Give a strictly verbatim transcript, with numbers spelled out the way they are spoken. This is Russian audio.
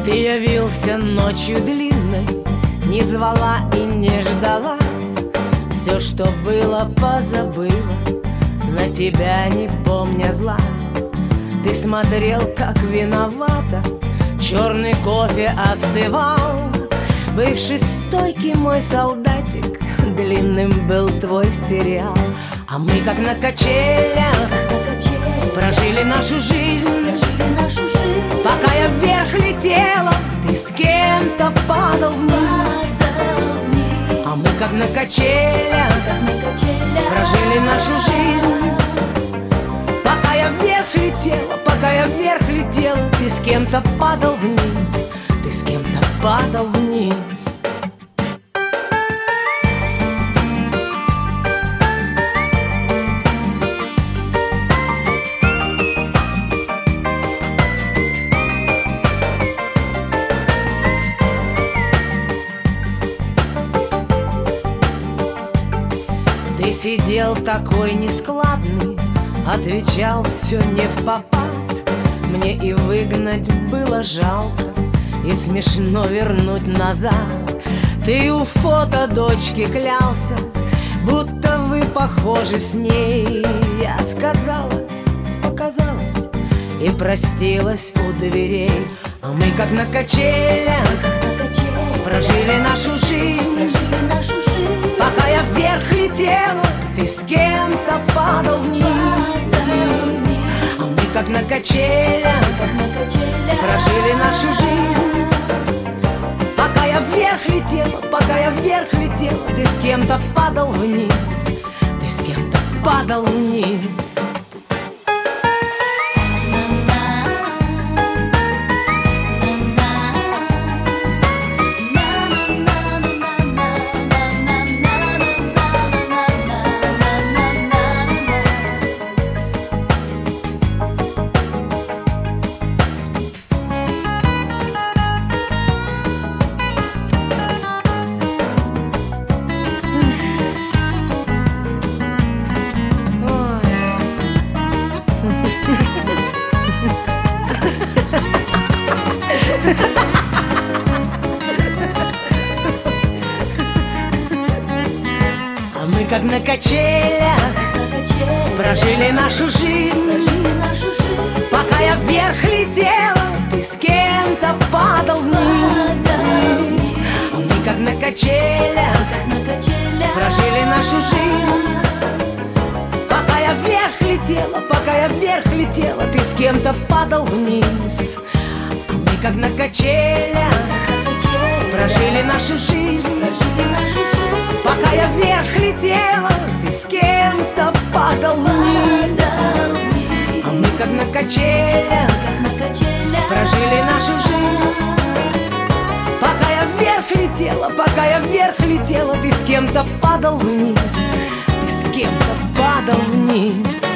Ты явился ночью длинной, не звала и не ждала. Все, что было, позабыла, на тебя не помня зла. Ты смотрел, как виновата, черный кофе остывал. Бывший стойкий мой солдатик, длинным был твой сериал. А мы как на качелях прожили нашу жизнь, Прожили нашу жизнь. пока я вверх летела, ты с кем-то падал вниз. А мы как на качелях Как на качелях прожили нашу жизнь, пока я вверх летела, пока я вверх летела, ты с кем-то падал вниз, ты с кем-то падал вниз. Ты сидел такой нескладный, отвечал все не впопад. Мне и выгнать было жалко, и смешно вернуть назад. Ты у фото дочки клялся, будто вы похожи с ней. Я сказала, показалось, и простилась у дверей. А мы как на качелях на качелях прожили нашу жизнь, Прожили нашу жизнь. пока я вверх летела, ты с кем-то падал вниз. А мы как на качелях Как на качелях прожили нашу жизнь, пока я вверх летела, пока я вверх летела, ты с кем-то падал вниз, ты с кем-то падал вниз. А мы как на качелях на качелях прожили нашу жизнь, Прожили нашу жизнь. пока я вверх летела, ты с кем-то падал вниз. А мы как на качелях Как на качелях прожили нашу жизнь, пока я вверх летела, пока я вверх летела, ты с кем-то падал вниз. А мы как на качелях прожили нашу жизнь, Прожили нашу жизнь. пока я вверх летела, ты с кем-то падал вниз. А мы как на качелях Как на качелях прожили нашу жизнь, пока я вверх летела, пока я вверх летела, ты с кем-то падал вниз, ты с кем-то падал вниз.